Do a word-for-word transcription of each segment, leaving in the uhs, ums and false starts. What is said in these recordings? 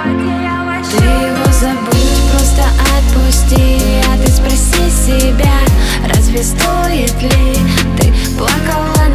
Ты его забудь, просто отпусти. А ты спроси себя, разве стоит ли? Ты плакала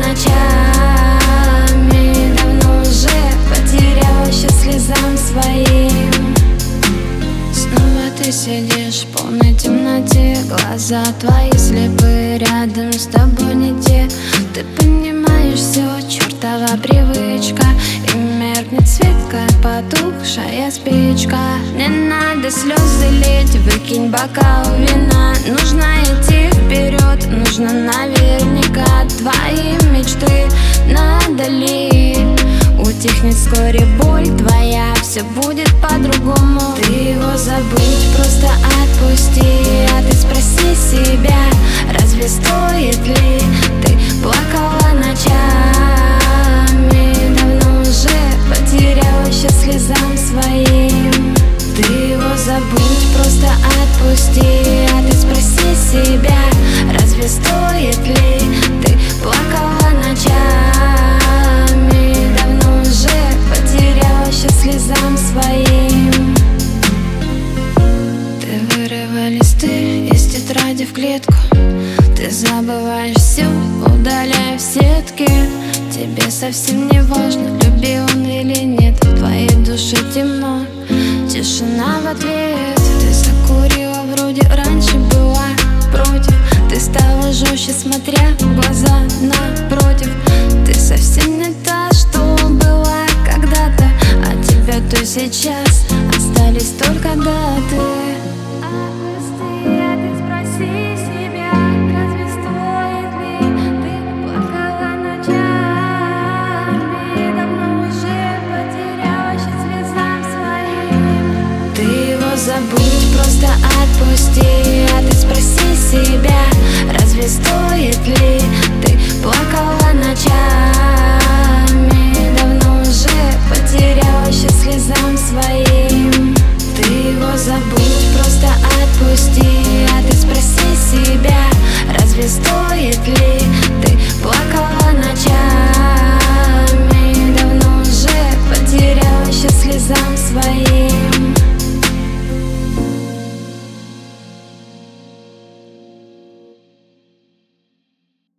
ночами, давно уже потеряла счет слезам своим. Снова ты сидишь в полной темноте, глаза твои слепы, рядом с тобой не те. Ты понимаешь все, чертова привычка, и меркнет свет, как потухшая спичка. Не надо слезы лить, выкинь бокал вина. Нужно идти вперед, нужно наверняка. Твои мечты надо ли? Утихнет вскоре боль твоя, все будет по-другому. Ты его забудь, просто отпусти. А ты спроси себя, разве стоит ли? Ты плакала ночами, давно уже потеряла счет слезам своим. Ты его забудь, просто отпусти. А ты спроси себя, разве стоит ли? Ты плакала ночами, давно уже потеряла счет слезам своим. Ты вырывай листы из тетради в клетку. Ты забываешь все, удаляя в сетки. Тебе совсем не важно, любил он или нет. В твоей душе темно, тишина в ответ. Ты закурила, вроде раньше была против. Ты стала жестче, смотря в глаза напротив. Ты совсем не та, что была когда-то. От тебя то сейчас остались только даты. Забудь, просто отпусти.